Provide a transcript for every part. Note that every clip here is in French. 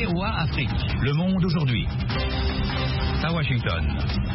VOA Afrique. Le monde aujourd'hui. À Washington.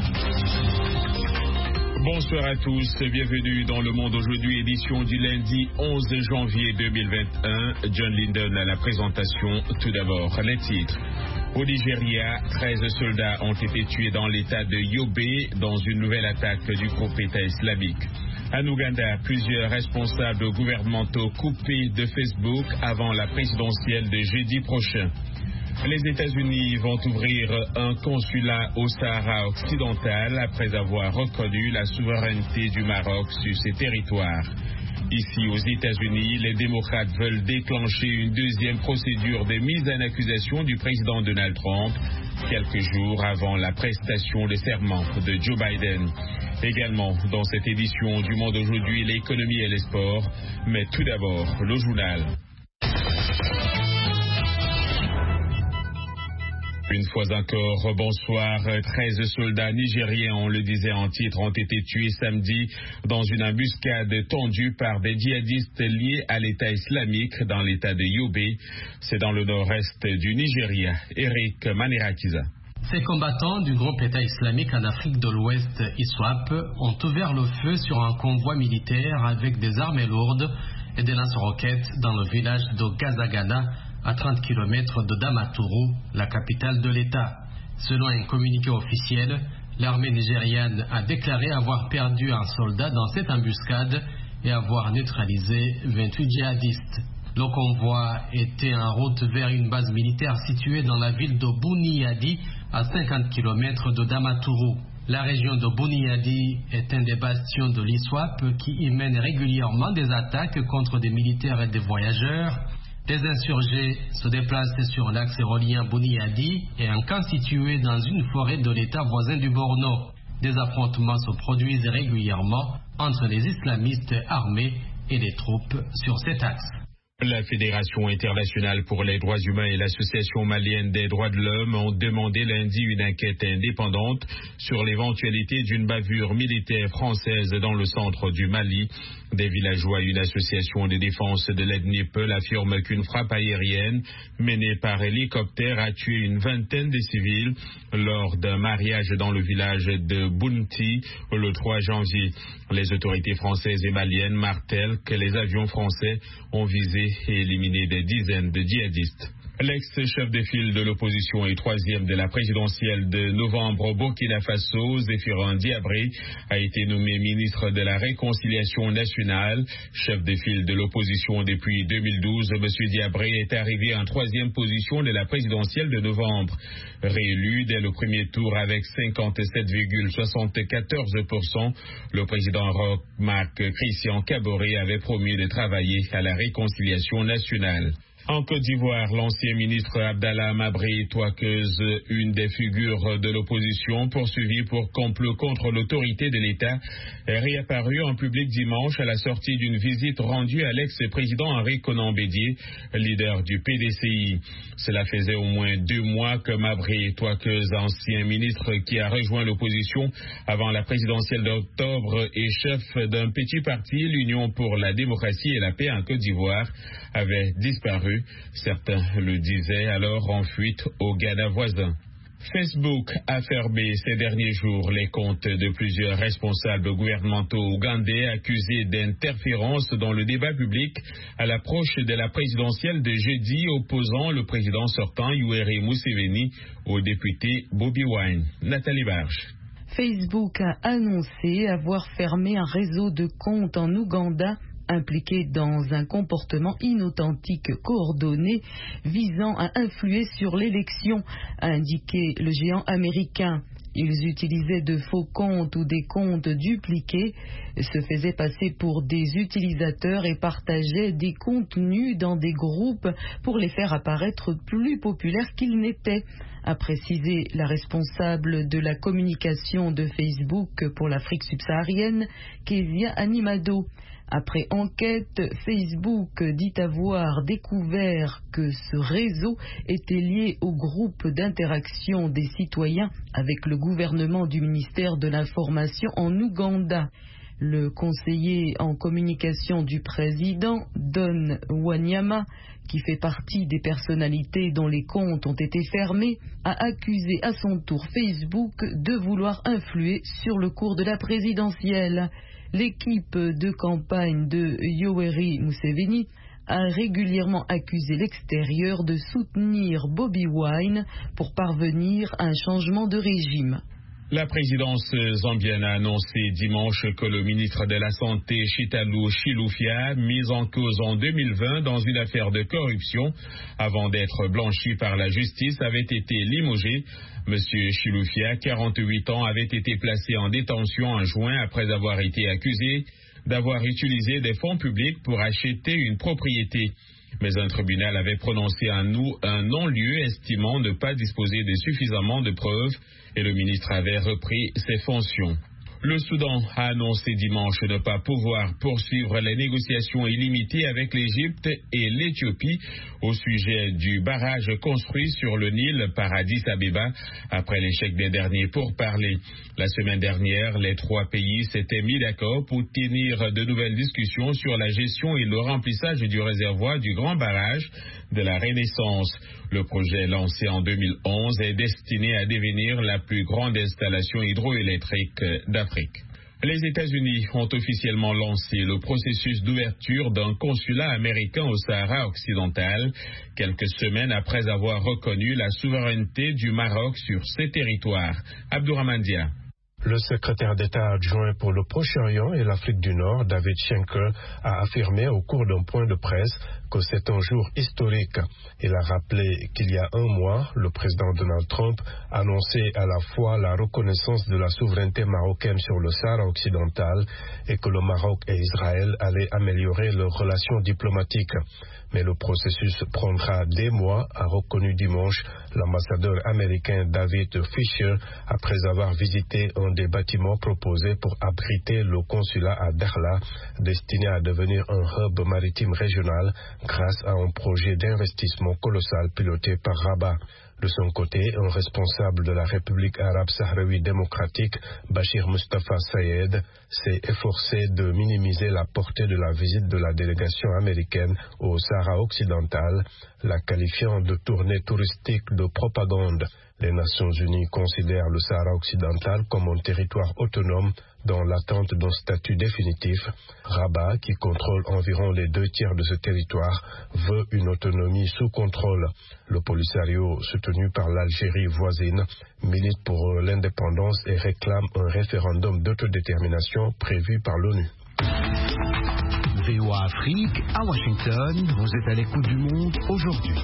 Bonsoir à tous, bienvenue dans Le Monde aujourd'hui, édition du lundi 11 janvier 2021. John Linden à la présentation. Tout d'abord, les titres. Au Nigeria, 13 soldats ont été tués dans l'état de Yobe dans une nouvelle attaque du groupe État islamique. En Ouganda, plusieurs responsables gouvernementaux coupés de Facebook avant la présidentielle de jeudi prochain. Les États-Unis vont ouvrir un consulat au Sahara occidental après avoir reconnu la souveraineté du Maroc sur ses territoires. Ici aux États-Unis, les démocrates veulent déclencher une deuxième procédure de mise en accusation du président Donald Trump, quelques jours avant la prestation de serment de Joe Biden. Également dans cette édition du Monde aujourd'hui, l'économie et les sports, mais tout d'abord le journal. Une fois encore, bonsoir. 13 soldats nigériens, on le disait en titre, ont été tués samedi dans une embuscade tendue par des djihadistes liés à l'État islamique dans l'État de Yobe. C'est dans le nord-est du Nigeria. Eric Manirakiza. Ces combattants du groupe État islamique en Afrique de l'Ouest, ISWAP, ont ouvert le feu sur un convoi militaire avec des armes lourdes et des lance-roquettes dans le village de Gazagana, à 30 km de Damaturu, la capitale de l'État. Selon un communiqué officiel, l'armée nigériane a déclaré avoir perdu un soldat dans cette embuscade et avoir neutralisé 28 djihadistes. Le convoi était en route vers une base militaire située dans la ville de Buniyadi, à 50 km de Damaturu. La région de Buniyadi est un des bastions de l'ISWAP qui y mène régulièrement des attaques contre des militaires et des voyageurs. Les insurgés se déplacent sur l'axe reliant Buniyadi et un camp situé dans une forêt de l'État voisin du Borno. Des affrontements se produisent régulièrement entre les islamistes armés et les troupes sur cet axe. La Fédération internationale pour les droits humains et l'Association malienne des droits de l'homme ont demandé lundi une enquête indépendante sur l'éventualité d'une bavure militaire française dans le centre du Mali. Des villageois et une association de défense de l'ethnie Peul affirment qu'une frappe aérienne menée par hélicoptère a tué une vingtaine de civils lors d'un mariage dans le village de Bounti le 3 janvier. Les autorités françaises et maliennes martèlent que les avions français ont visé et éliminé des dizaines de djihadistes. L'ex-chef de file de l'opposition et troisième de la présidentielle de novembre au Burkina Faso, Zéphirin Diabré, a été nommé ministre de la Réconciliation nationale. Chef de file de l'opposition depuis 2012, M. Diabré est arrivé en troisième position de la présidentielle de novembre. Réélu dès le premier tour avec 57,74%, le président Roch-Marc Christian Kaboré avait promis de travailler à la réconciliation nationale. En Côte d'Ivoire, l'ancien ministre Abdallah Mabré Touakeuse, une des figures de l'opposition poursuivie pour complot contre l'autorité de l'État, est réapparu en public dimanche à la sortie d'une visite rendue à l'ex-président Henri Konan Bédié, leader du PDCI. Cela faisait au moins 2 mois que Mabré Touakeuse, ancien ministre qui a rejoint l'opposition avant la présidentielle d'octobre et chef d'un petit parti, l'Union pour la démocratie et la paix en Côte d'Ivoire, avait disparu. Certains le disaient alors en fuite au Ghana voisin. Facebook a fermé ces derniers jours les comptes de plusieurs responsables gouvernementaux ougandais accusés d'interférence dans le débat public à l'approche de la présidentielle de jeudi opposant le président sortant Yoweri Museveni au député Bobi Wine. Nathalie Barge. Facebook a annoncé avoir fermé un réseau de comptes en Ouganda impliqués dans un comportement inauthentique coordonné visant à influer sur l'élection, a indiqué le géant américain. Ils utilisaient de faux comptes ou des comptes dupliqués, se faisaient passer pour des utilisateurs et partageaient des contenus dans des groupes pour les faire apparaître plus populaires qu'ils n'étaient, a précisé la responsable de la communication de Facebook pour l'Afrique subsaharienne, Kezia Animado. Après enquête, Facebook dit avoir découvert que ce réseau était lié au groupe d'interaction des citoyens avec le gouvernement du ministère de l'Information en Ouganda. Le conseiller en communication du président, Don Wanyama, qui fait partie des personnalités dont les comptes ont été fermés, a accusé à son tour Facebook de vouloir influer sur le cours de la présidentielle. L'équipe de campagne de Yoweri Museveni a régulièrement accusé l'extérieur de soutenir Bobi Wine pour parvenir à un changement de régime. La présidence zambienne a annoncé dimanche que le ministre de la Santé, Chitalu Chilufya, mis en cause en 2020 dans une affaire de corruption, avant d'être blanchi par la justice, avait été limogé. Monsieur Chilufya, 48 ans, avait été placé en détention en juin après avoir été accusé d'avoir utilisé des fonds publics pour acheter une propriété. Mais un tribunal avait prononcé un non-lieu, estimant ne pas disposer de suffisamment de preuves, et le ministre avait repris ses fonctions. Le Soudan a annoncé dimanche ne pas pouvoir poursuivre les négociations illimitées avec l'Égypte et l'Éthiopie au sujet du barrage construit sur le Nil par Addis Abeba après l'échec des derniers pourparlers. La semaine dernière, les trois pays s'étaient mis d'accord pour tenir de nouvelles discussions sur la gestion et le remplissage du réservoir du grand barrage de la Renaissance. Le projet lancé en 2011 est destiné à devenir la plus grande installation hydroélectrique d'Afrique. Les États-Unis ont officiellement lancé le processus d'ouverture d'un consulat américain au Sahara occidental, quelques semaines après avoir reconnu la souveraineté du Maroc sur ses territoires. Abdourahmane Dia. Le secrétaire d'État adjoint pour le Proche-Orient et l'Afrique du Nord, David Schenker, a affirmé au cours d'un point de presse que c'est un jour historique. Il a rappelé qu'il y a un mois, le président Donald Trump annonçait à la fois la reconnaissance de la souveraineté marocaine sur le Sahara occidental et que le Maroc et Israël allaient améliorer leurs relations diplomatiques. Mais le processus prendra des mois, a reconnu dimanche l'ambassadeur américain David Fisher après avoir visité un des bâtiments proposés pour abriter le consulat à Dakhla, destiné à devenir un hub maritime régional grâce à un projet d'investissement colossal piloté par Rabat. De son côté, un responsable de la République arabe sahraoui démocratique, Bachir Mustafa Sayed, s'est efforcé de minimiser la portée de la visite de la délégation américaine au Sahara occidental, la qualifiant de tournée touristique de propagande. Les Nations Unies considèrent le Sahara occidental comme un territoire autonome dans l'attente d'un statut définitif. Rabat, qui contrôle environ les 2/3 de ce territoire, veut une autonomie sous contrôle. Le Polisario, soutenu par l'Algérie voisine, milite pour l'indépendance et réclame un référendum d'autodétermination prévu par l'ONU. VOA Afrique, à Washington, vous êtes à l'écoute du monde aujourd'hui.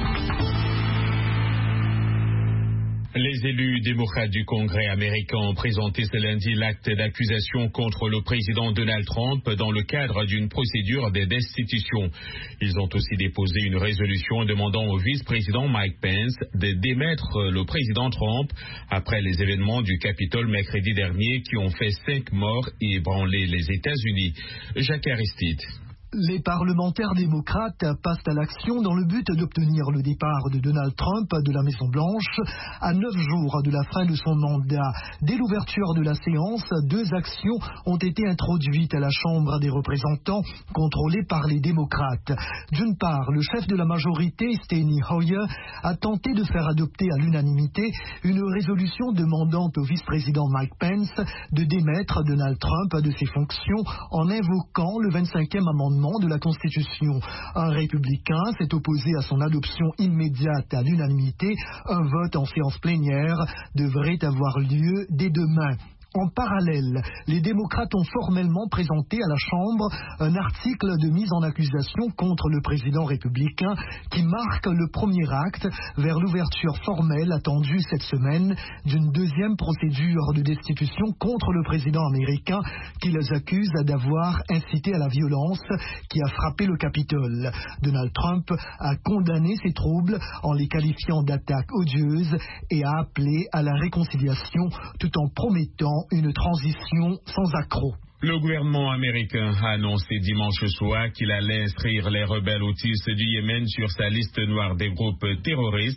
Les élus démocrates du Congrès américain ont présenté ce lundi l'acte d'accusation contre le président Donald Trump dans le cadre d'une procédure de destitution. Ils ont aussi déposé une résolution demandant au vice-président Mike Pence de démettre le président Trump après les événements du Capitole mercredi dernier qui ont fait 5 morts et ébranlé les États-Unis. Jacques Aristide. Les parlementaires démocrates passent à l'action dans le but d'obtenir le départ de Donald Trump de la Maison-Blanche à 9 jours de la fin de son mandat. Dès l'ouverture de la séance, 2 actions ont été introduites à la Chambre des représentants, contrôlée par les démocrates. D'une part, le chef de la majorité, Steny Hoyer, a tenté de faire adopter à l'unanimité une résolution demandant au vice-président Mike Pence de démettre Donald Trump de ses fonctions en invoquant le 25e amendement de la Constitution. Un républicain s'est opposé à son adoption immédiate à l'unanimité. Un vote en séance plénière devrait avoir lieu dès demain. En parallèle, les démocrates ont formellement présenté à la Chambre un article de mise en accusation contre le président républicain qui marque le premier acte vers l'ouverture formelle attendue cette semaine d'une deuxième procédure de destitution contre le président américain qui les accuse d'avoir incité à la violence qui a frappé le Capitole. Donald Trump a condamné ces troubles en les qualifiant d'attaques odieuses et a appelé à la réconciliation tout en promettant une transition sans accroc. Le gouvernement américain a annoncé dimanche soir qu'il allait inscrire les rebelles houthis du Yémen sur sa liste noire des groupes terroristes.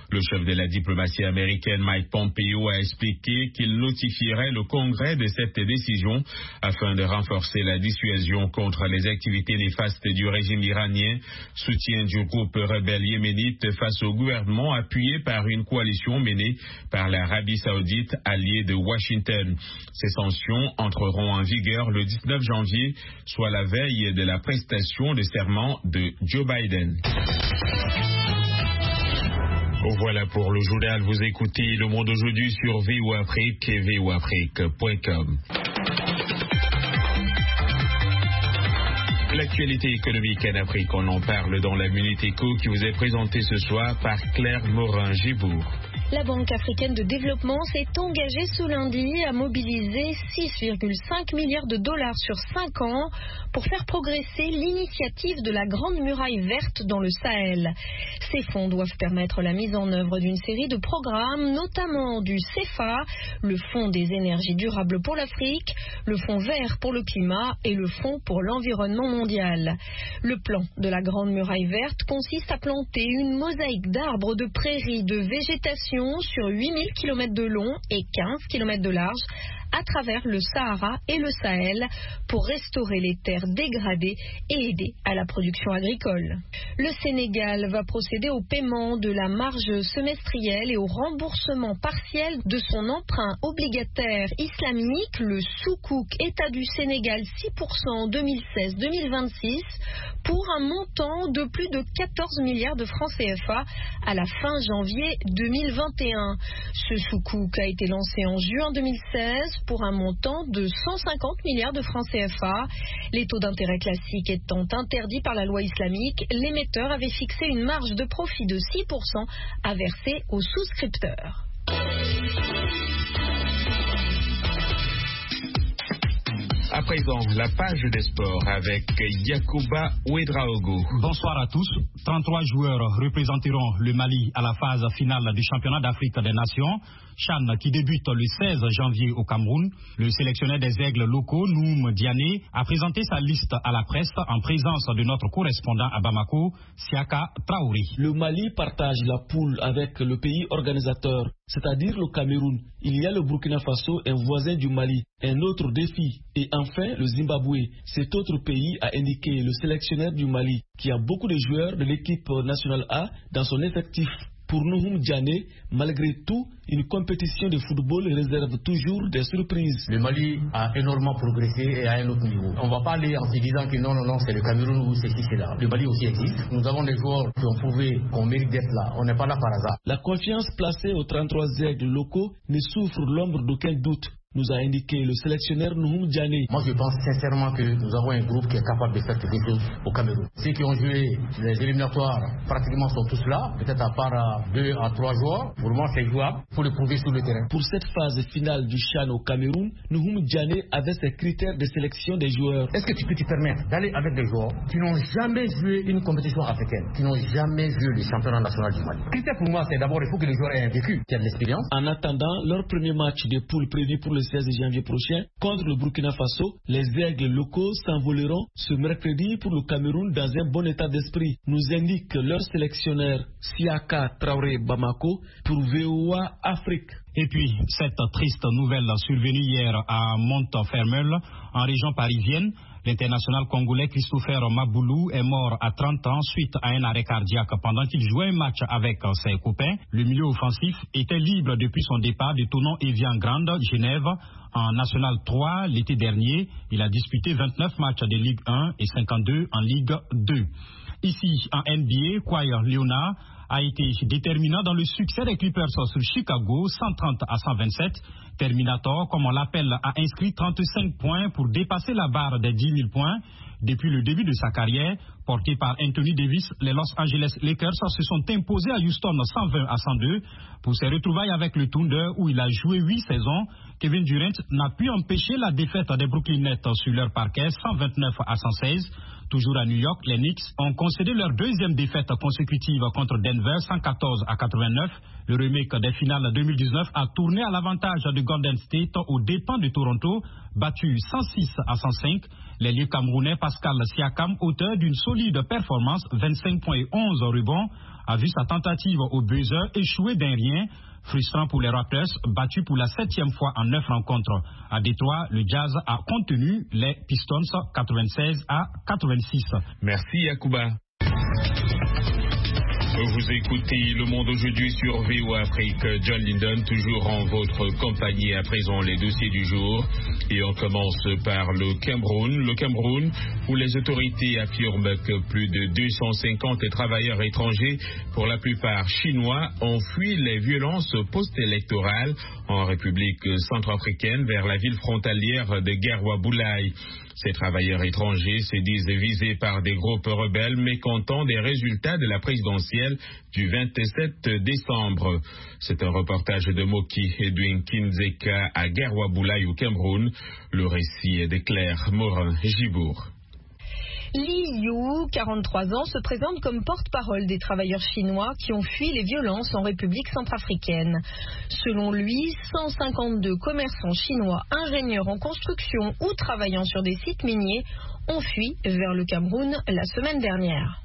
Le chef de la diplomatie américaine, Mike Pompeo, a expliqué qu'il notifierait le Congrès de cette décision afin de renforcer la dissuasion contre les activités néfastes du régime iranien, soutien du groupe rebelle yéménite face au gouvernement appuyé par une coalition menée par l'Arabie saoudite alliée de Washington. Ces sanctions entreront en vigueur le 19 janvier, soit la veille de la prestation de serment de Joe Biden. Voilà pour le journal. Vous écoutez Le Monde aujourd'hui sur VOA Afrique et voaafrique.com. L'actualité économique en Afrique, on en parle dans la Minute Éco qui vous est présentée ce soir par Claire Morin-Gibourg. La Banque africaine de développement s'est engagée ce lundi à mobiliser 6,5 milliards de dollars sur 5 ans pour faire progresser l'initiative de la Grande Muraille Verte dans le Sahel. Ces fonds doivent permettre la mise en œuvre d'une série de programmes, notamment du CEFA, le Fonds des énergies durables pour l'Afrique, le Fonds vert pour le climat et le Fonds pour l'environnement mondial. Le plan de la Grande Muraille Verte consiste à planter une mosaïque d'arbres, de prairies, de végétation sur 8000 km de long et 15 km de large à travers le Sahara et le Sahel pour restaurer les terres dégradées et aider à la production agricole. Le Sénégal va procéder au paiement de la marge semestrielle et au remboursement partiel de son emprunt obligataire islamique, le Soukouk État du Sénégal 6% en 2016-2026, pour un montant de plus de 14 milliards de francs CFA à la fin janvier 2021. Ce Soukouk a été lancé en juin 2016 pour un montant de 150 milliards de francs CFA. Les taux d'intérêt classiques étant interdits par la loi islamique, l'émetteur avait fixé une marge de profit de 6% à verser aux souscripteurs. À présent, la page des sports avec Yacouba Ouedraogo. Bonsoir à tous. 33 joueurs représenteront le Mali à la phase finale du championnat d'Afrique des Nations. CHAN qui débute le 16 janvier au Cameroun. Le sélectionneur des aigles locaux, Noum Diané, a présenté sa liste à la presse en présence de notre correspondant à Bamako, Siaka Traoré. Le Mali partage la poule avec le pays organisateur, c'est-à-dire le Cameroun. Il y a le Burkina Faso, un voisin du Mali, un autre défi. Et enfin, le Zimbabwe. Cet autre pays a indiqué le sélectionneur du Mali, qui a beaucoup de joueurs de l'équipe nationale A dans son effectif. Pour Noum Diané, malgré tout, une compétition de football réserve toujours des surprises. Le Mali a énormément progressé et à un autre niveau. On ne va pas aller en se disant que non, c'est le Cameroun ou c'est ici, c'est là. Le Mali aussi existe. Nous avons des joueurs qui ont prouvé qu'on mérite d'être là. On n'est pas là par hasard. La confiance placée aux 33 aigles locaux ne souffre l'ombre d'aucun doute, nous a indiqué le sélectionneur Noum Diané. Moi, je pense sincèrement que nous avons un groupe qui est capable de faire quelque chose au Cameroun. Ceux qui ont joué les éliminatoires, pratiquement sont tous là, peut-être à part 2 à 3 joueurs. Pour moi, c'est jouable. Il faut le prouver sur le terrain. Pour cette phase finale du CHAN au Cameroun, Noum Diané avait ses critères de sélection des joueurs. Est-ce que tu peux te permettre d'aller avec des joueurs qui n'ont jamais joué une compétition africaine, qui n'ont jamais joué le championnat national du Mali? Le critère pour moi, c'est d'abord il faut que les joueurs aient un vécu, qui aient de l'expérience. En attendant leur premier match de poule prévu pour le 16 janvier prochain contre le Burkina Faso, les aigles locaux s'envoleront ce mercredi pour le Cameroun dans un bon état d'esprit, nous indique leur sélectionneur Siaka Traoré Bamako pour VOA Afrique. Et puis, cette triste nouvelle survenue hier à Montfermeil, en région parisienne. L'international congolais Christopher Maboulou est mort à 30 ans suite à un arrêt cardiaque pendant qu'il jouait un match avec ses copains. Le milieu offensif était libre depuis son départ du tournoi Evian Grande, Genève, en National 3 l'été dernier. Il a disputé 29 matchs de Ligue 1 et 52 en Ligue 2. Ici, en NBA, Kawhi Leonard a été déterminant dans le succès des Clippers sur Chicago, 130 à 127. Terminator, comme on l'appelle, a inscrit 35 points pour dépasser la barre des 10 000 points. Depuis le début de sa carrière, porté par Anthony Davis, les Los Angeles Lakers se sont imposés à Houston 120 à 102 pour ses retrouvailles avec le Thunder où il a joué 8 saisons. Kevin Durant n'a pu empêcher la défaite des Brooklyn Nets sur leur parquet 129 à 116. Toujours à New York, les Knicks ont concédé leur deuxième défaite consécutive contre Denver, 114-89. Le remake des finales 2019 a tourné à l'avantage de Golden State aux dépens de Toronto, battu 106-105. L'ailier camerounais Pascal Siakam, auteur d'une solide performance, 25 points et 11 rebonds, a vu sa tentative au buzzer échouer d'un rien. Frustrant pour les Raptors, battus pour la 7e fois en 9 rencontres. À Détroit, le Jazz a contenu les Pistons 96-86. Merci Yacouba. Vous écoutez Le Monde aujourd'hui sur VOA Afrique. John Linden, toujours en votre compagnie. À présent, les dossiers du jour. Et on commence par le Cameroun. Le Cameroun, où les autorités affirment que plus de 250 travailleurs étrangers, pour la plupart chinois, ont fui les violences post-électorales en République centrafricaine vers la ville frontalière de Garoua-Boulaye. Ces travailleurs étrangers se disent visés par des groupes rebelles mécontents des résultats de la présidentielle du 27 décembre. C'est un reportage de Moki Edwin Kinzeka à Garoua-Boulaye au Cameroun. Le récit est de Claire Morin-Gibourg. Li Yu, 43 ans, se présente comme porte-parole des travailleurs chinois qui ont fui les violences en République centrafricaine. Selon lui, 152 commerçants chinois, ingénieurs en construction ou travaillant sur des sites miniers ont fui vers le Cameroun la semaine dernière.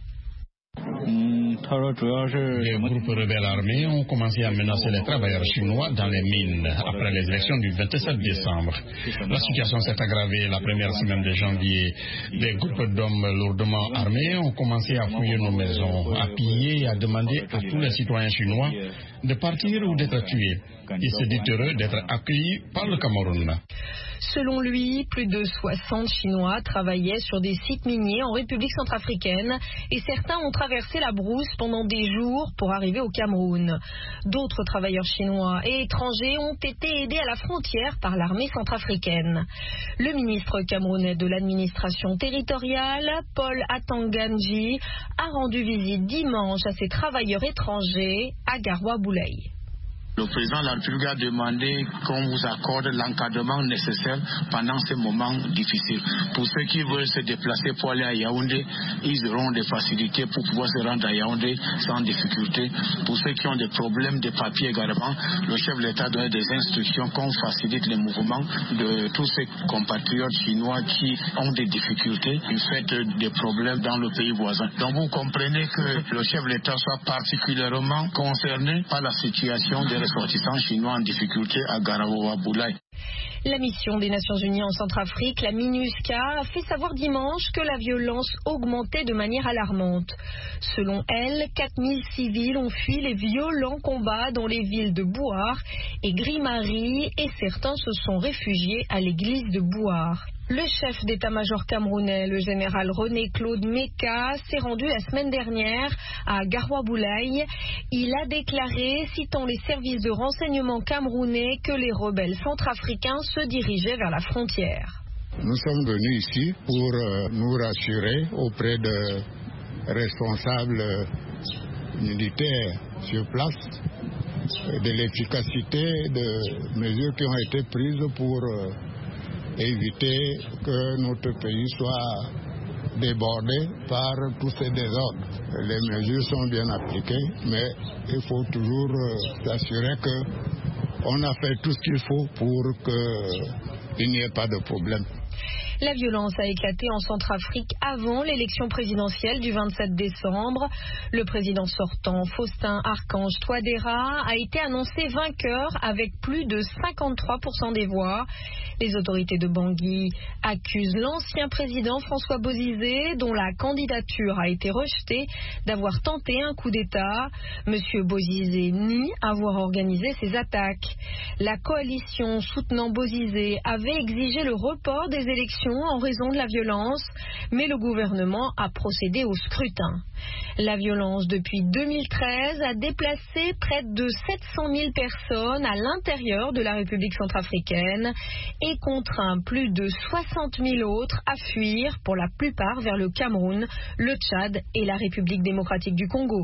Les groupes rebelles armés ont commencé à menacer les travailleurs chinois dans les mines après les élections du 27 décembre. La situation s'est aggravée la première semaine de janvier. Des groupes d'hommes lourdement armés ont commencé à fouiller nos maisons, à piller et à demander à tous les citoyens chinois de partir ou d'être tués. Il se dit heureux d'être accueillis par le Cameroun. Selon lui, plus de 60 Chinois travaillaient sur des sites miniers en République centrafricaine et certains ont traversé la brousse pendant des jours pour arriver au Cameroun. D'autres travailleurs chinois et étrangers ont été aidés à la frontière par l'armée centrafricaine. Le ministre camerounais de l'administration territoriale, Paul Atanganji, a rendu visite dimanche à ces travailleurs étrangers à Garoua-Boulaye. Le président de la République a demandé qu'on vous accorde l'encadrement nécessaire pendant ces moments difficiles. Pour ceux qui veulent se déplacer pour aller à Yaoundé, ils auront des facilités pour pouvoir se rendre à Yaoundé sans difficulté. Pour ceux qui ont des problèmes de papier également, le chef de l'État donne des instructions qu'on facilite les mouvements de tous ces compatriotes chinois qui ont des difficultés du fait des problèmes dans le pays voisin. Donc vous comprenez que le chef de l'État soit particulièrement concerné par la situation des ressortissants chinois en difficulté à Garoua-Boulaye. La mission des Nations Unies en Centrafrique, la MINUSCA, a fait savoir dimanche que la violence augmentait de manière alarmante. Selon elle, 4000 civils ont fui les violents combats dans les villes de Bouar et Grimari et certains se sont réfugiés à l'église de Bouar. Le chef d'état-major camerounais, le général René-Claude Meka, s'est rendu la semaine dernière à Garoua-Boulaye. Il a déclaré, citant les services de renseignement camerounais, que les rebelles centrafricains se dirigeaient vers la frontière. Nous sommes venus ici pour nous rassurer auprès de responsables militaires sur place de l'efficacité des mesures qui ont été prises pour éviter que notre pays soit débordé par tous ces désordres. Les mesures sont bien appliquées, mais il faut toujours s'assurer qu'on a fait tout ce qu'il faut pour qu'il n'y ait pas de problème. La violence a éclaté en Centrafrique avant l'élection présidentielle du 27 décembre. Le président sortant, Faustin Archange Touadéra, a été annoncé vainqueur avec plus de 53% des voix. Les autorités de Bangui accusent l'ancien président François Bozizé, dont la candidature a été rejetée, d'avoir tenté un coup d'État. Monsieur Bozizé nie avoir organisé ces attaques. La coalition soutenant Bozizé avait exigé le report des élections en raison de la violence, mais le gouvernement a procédé au scrutin. La violence depuis 2013 a déplacé près de 700 000 personnes à l'intérieur de la République centrafricaine et contraint plus de 60 000 autres à fuir, pour la plupart vers le Cameroun, le Tchad et la République démocratique du Congo.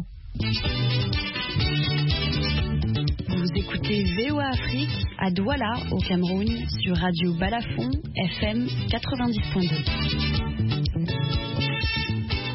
Vous écoutez VOA Afrique à Douala, au Cameroun, sur Radio Balafon, FM 90.2.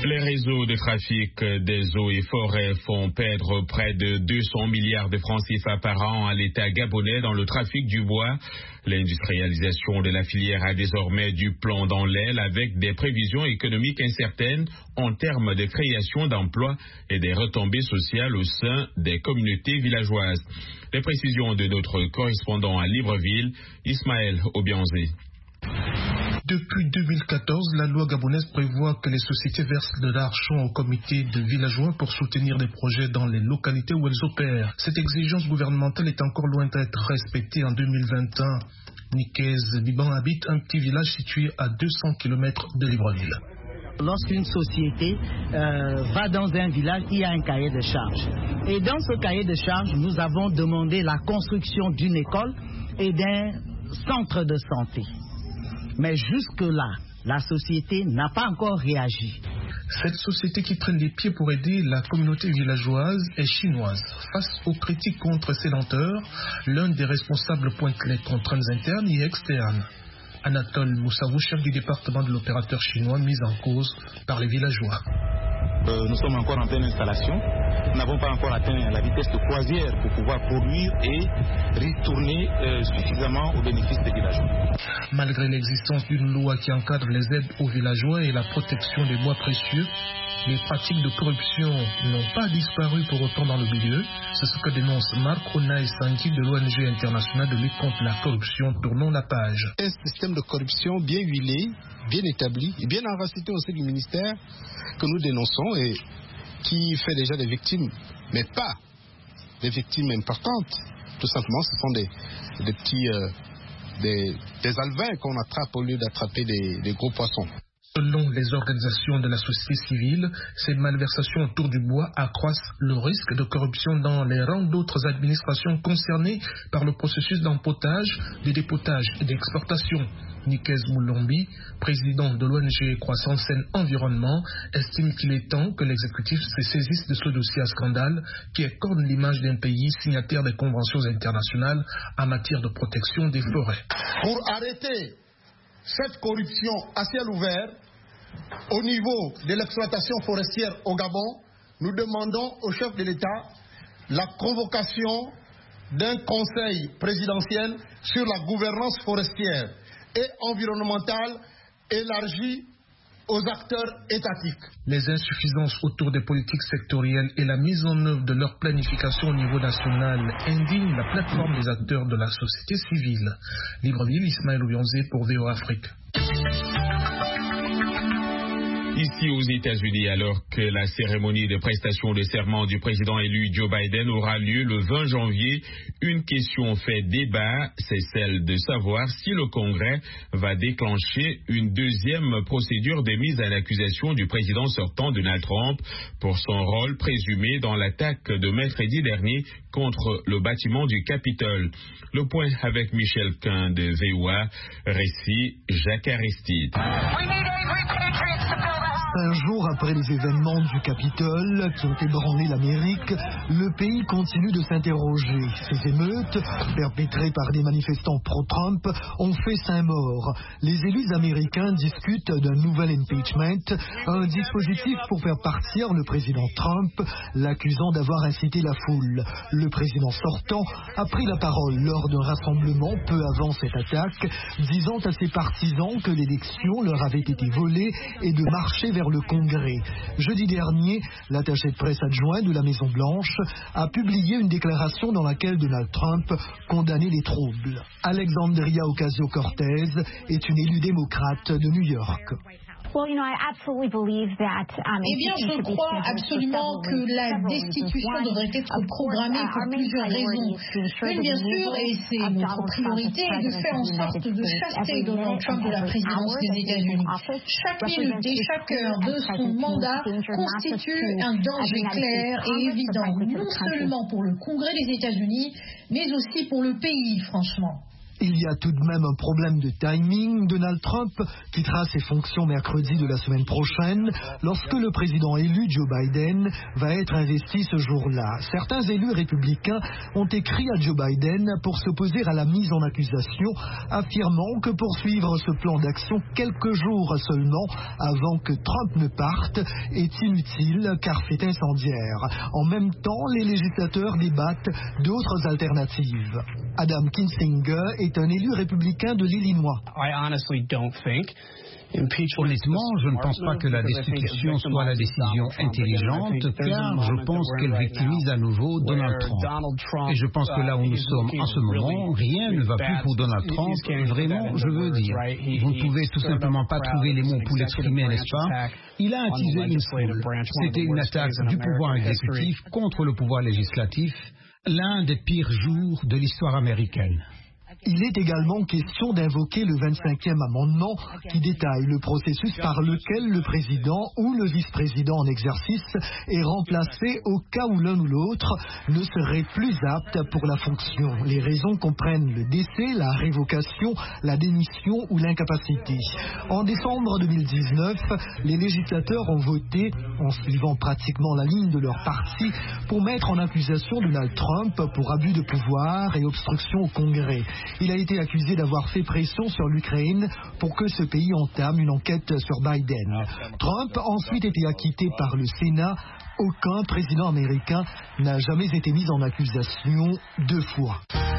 Les réseaux de trafic des eaux et forêts font perdre près de 200 milliards de francs CFA par an à l'État gabonais dans le trafic du bois. L'industrialisation de la filière a désormais du plomb dans l'aile avec des prévisions économiques incertaines en termes de création d'emplois et des retombées sociales au sein des communautés villageoises. Les précisions de notre correspondant à Libreville, Ismaël Obianzé. Depuis 2014, la loi gabonaise prévoit que les sociétés versent de l'argent aux comités de villageois pour soutenir des projets dans les localités où elles opèrent. Cette exigence gouvernementale est encore loin d'être respectée en 2021. Nikez Biban habite un petit village situé à 200 km de Libreville. Lorsqu'une société va dans un village, il y a un cahier de charges. Et dans ce cahier de charges, nous avons demandé la construction d'une école et d'un centre de santé. Mais jusque-là, la société n'a pas encore réagi. Cette société qui traîne les pieds pour aider la communauté villageoise est chinoise. Face aux critiques contre ces lenteurs, l'un des responsables pointe les contraintes internes et externes. Anatole Moussavou, chef du département de l'opérateur chinois, mis en cause par les villageois. Nous sommes encore en pleine installation. Nous n'avons pas encore atteint la vitesse de croisière pour pouvoir produire et retourner suffisamment au bénéfice des villageois. Malgré l'existence d'une loi qui encadre les aides aux villageois et la protection des bois précieux, les pratiques de corruption n'ont pas disparu pour autant dans le milieu. C'est ce que dénonce Marc Onaï Sanji de l'ONG internationale de lutte contre la corruption. Tournons la page. Un système de corruption bien huilé, bien établi et bien enraciné au sein du ministère que nous dénonçons et qui fait déjà des victimes, mais pas des victimes importantes. Tout simplement, ce sont des petits des alevins qu'on attrape au lieu d'attraper des gros poissons. Selon les organisations de la société civile, ces malversations autour du bois accroissent le risque de corruption dans les rangs d'autres administrations concernées par le processus d'empotage, de dépotage et d'exportation. Nikez Moulombi, président de l'ONG Croissance Saine Environnement, estime qu'il est temps que l'exécutif se saisisse de ce dossier à scandale qui écorne l'image d'un pays signataire des conventions internationales en matière de protection des forêts. Pour arrêter cette corruption à ciel ouvert, au niveau de l'exploitation forestière au Gabon, nous demandons au chef de l'État la convocation d'un conseil présidentiel sur la gouvernance forestière et environnementale élargie aux acteurs étatiques. Les insuffisances autour des politiques sectorielles et la mise en œuvre de leur planification au niveau national indignent la plateforme des acteurs de la société civile. Libreville, Ismaël Obianzé pour VOA Afrique. Ici aux États-Unis, alors que la cérémonie de prestation de serment du président élu Joe Biden aura lieu le 20 janvier, une question fait débat, c'est celle de savoir si le Congrès va déclencher une deuxième procédure de mise en accusation du président sortant Donald Trump pour son rôle présumé dans l'attaque de mercredi dernier contre le bâtiment du Capitole. Le point avec Michel Quin de VOA, récit Jacques Aristide. 5 jours après les événements du Capitole qui ont ébranlé l'Amérique, le pays continue de s'interroger. Ces émeutes, perpétrées par des manifestants pro-Trump, ont fait 5 morts. Les élus américains discutent d'un nouvel impeachment, un dispositif pour faire partir le président Trump, l'accusant d'avoir incité la foule. Le président sortant a pris la parole lors d'un rassemblement peu avant cette attaque, disant à ses partisans que l'élection leur avait été volée et de marcher vers le Congrès. Jeudi dernier, l'attaché de presse adjoint de la Maison-Blanche a publié une déclaration dans laquelle Donald Trump condamnait les troubles. Alexandria Ocasio-Cortez est une élue démocrate de New York. Eh bien, je crois absolument que la destitution devrait être programmée pour plusieurs raisons. Une, bien sûr, et c'est notre priorité, est de faire en sorte de chasser Donald Trump de la présidence des États-Unis. Chaque minute et chaque heure de son mandat constitue un danger clair et évident, non seulement pour le Congrès des États-Unis, mais aussi pour le pays, franchement. Il y a tout de même un problème de timing. Donald Trump quittera ses fonctions mercredi de la semaine prochaine, lorsque le président élu Joe Biden va être investi ce jour-là. Certains élus républicains ont écrit à Joe Biden pour s'opposer à la mise en accusation, affirmant que poursuivre ce plan d'action quelques jours seulement avant que Trump ne parte est inutile car c'est incendiaire. En même temps, les législateurs débattent d'autres alternatives. Adam Kinzinger est un élu républicain de l'Illinois. Honnêtement, je ne pense pas que la destitution soit la décision intelligente, car je pense qu'elle victimise à nouveau Donald Trump. Et je pense que là où nous sommes en ce moment, rien ne va plus pour Donald Trump, vraiment, je veux dire. Vous ne pouvez tout simplement pas trouver les mots pour l'exprimer, n'est-ce pas? Il a attisé une foule. C'était une attaque du pouvoir exécutif contre le pouvoir législatif, l'un des pires jours de l'histoire américaine. Il est également question d'invoquer le 25e amendement qui détaille le processus par lequel le président ou le vice-président en exercice est remplacé au cas où l'un ou l'autre ne serait plus apte pour la fonction. Les raisons comprennent le décès, la révocation, la démission ou l'incapacité. En décembre 2019, les législateurs ont voté, en suivant pratiquement la ligne de leur parti, pour mettre en accusation Donald Trump pour abus de pouvoir et obstruction au Congrès. Il a été accusé d'avoir fait pression sur l'Ukraine pour que ce pays entame une enquête sur Biden. Trump a ensuite été acquitté par le Sénat. Aucun président américain n'a jamais été mis en accusation 2 fois.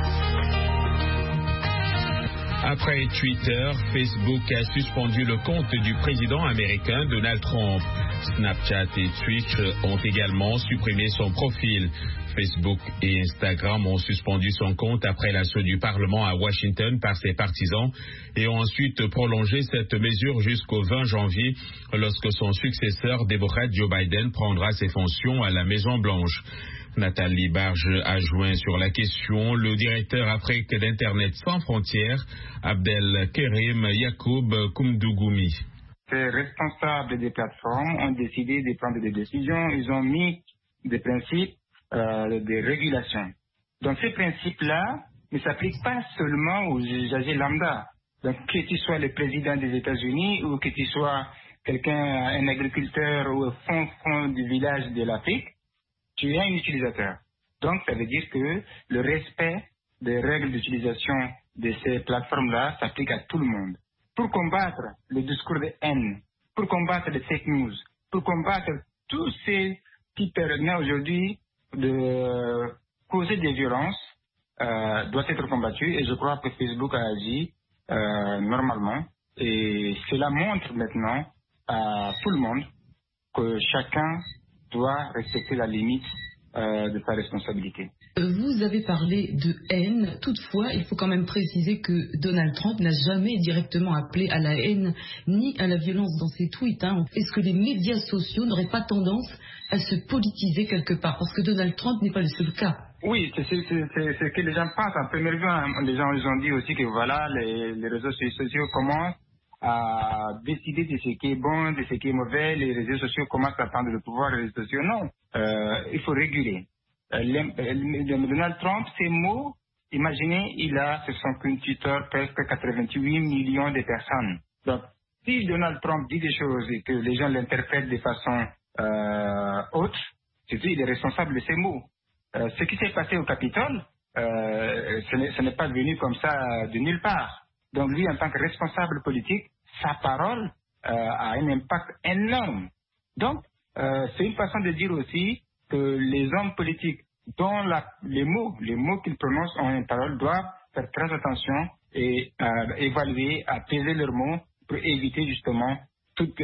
Après Twitter, Facebook a suspendu le compte du président américain Donald Trump. Snapchat et Twitch ont également supprimé son profil. Facebook et Instagram ont suspendu son compte après l'assaut du Parlement à Washington par ses partisans et ont ensuite prolongé cette mesure jusqu'au 20 janvier lorsque son successeur démocrate Joe Biden prendra ses fonctions à la Maison-Blanche. Nathalie Barge a joint sur la question le directeur Afrique d'Internet sans frontières, Abdelkerim Yacoub Koumdougoumi. Les responsables des plateformes ont décidé de prendre des décisions. Ils ont mis des principes de régulation. Donc ces principes-là ne s'appliquent pas seulement aux usagers lambda. Donc que tu sois le président des États-Unis ou que tu sois quelqu'un, un agriculteur ou un fond du village de l'Afrique, tu es un utilisateur. Donc ça veut dire que le respect des règles d'utilisation de ces plateformes-là s'applique à tout le monde. Pour combattre le discours de haine, pour combattre les fake news, pour combattre tous ces qui permettent aujourd'hui de causer des violences, doit être combattu et je crois que Facebook a agi normalement et cela montre maintenant à tout le monde que chacun doit respecter la limite de sa responsabilité. Vous avez parlé de haine, toutefois il faut quand même préciser que Donald Trump n'a jamais directement appelé à la haine ni à la violence dans ses tweets. Est-ce que les médias sociaux n'auraient pas tendance à se politiser quelque part? Parce que Donald Trump n'est pas le seul cas. Oui, c'est ce que les gens pensent. En première vue, les gens ils ont dit aussi que voilà, les réseaux sociaux commencent à décider de ce qui est bon, de ce qui est mauvais. Les réseaux sociaux commencent à prendre le pouvoir des réseaux sociaux. Non, il faut réguler. Donald Trump, ces mots, imaginez, il a sur son compte Twitter presque 88 millions de personnes. Donc, si Donald Trump dit des choses et que les gens l'interprètent de façon autre, c'est qu'il est responsable de ces mots. Ce qui s'est passé au Capitole, ce n'est pas venu comme ça de nulle part. Donc lui, en tant que responsable politique, sa parole a un impact énorme. Donc, c'est une façon de dire aussi que les hommes politiques dont les mots qu'ils prononcent ont une parole doivent faire très attention et évaluer, peser leurs mots pour éviter justement toute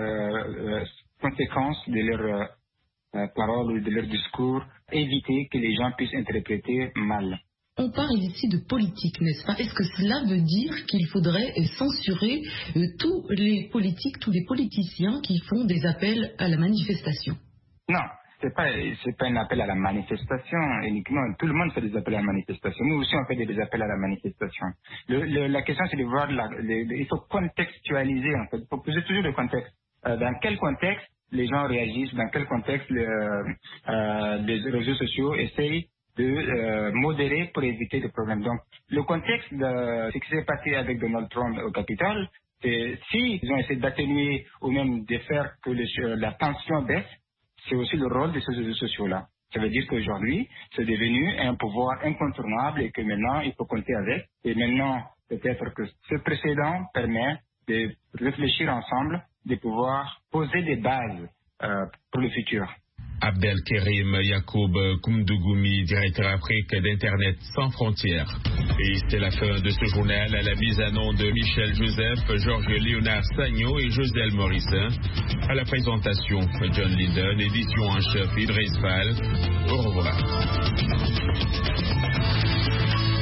conséquence de leurs paroles ou de leur discours, éviter que les gens puissent interpréter mal. On parle ici de politique, n'est-ce pas? Est-ce que cela veut dire qu'il faudrait censurer tous les politiques, tous les politiciens qui font des appels à la manifestation? Non, c'est pas un appel à la manifestation uniquement. Tout le monde fait des appels à la manifestation. Nous aussi, on fait des appels à la manifestation. La question, c'est de voir, il faut contextualiser, en fait. Il faut poser toujours le contexte. Dans quel contexte les gens réagissent, dans quel contexte les réseaux sociaux essayent de modérer pour éviter des problèmes. Donc, le contexte de ce qui s'est passé avec Donald Trump au Capitole, c'est s'ils ont essayé d'atténuer ou même de faire que la tension baisse, c'est aussi le rôle de ces réseaux sociaux-là. Ça veut dire qu'aujourd'hui, c'est devenu un pouvoir incontournable et que maintenant, il faut compter avec. Et maintenant, peut-être que ce précédent permet de réfléchir ensemble, de pouvoir poser des bases pour le futur. Abdelkerim Yacoub Koumdougoumi, directeur Afrique d'Internet sans frontières. Et c'est la fin de ce journal à la mise à nom de Michel Joseph, Georges Léonard Sagno et Joselle Morissin. À la présentation, John Linden, édition en chef Idriss Fall. Au revoir.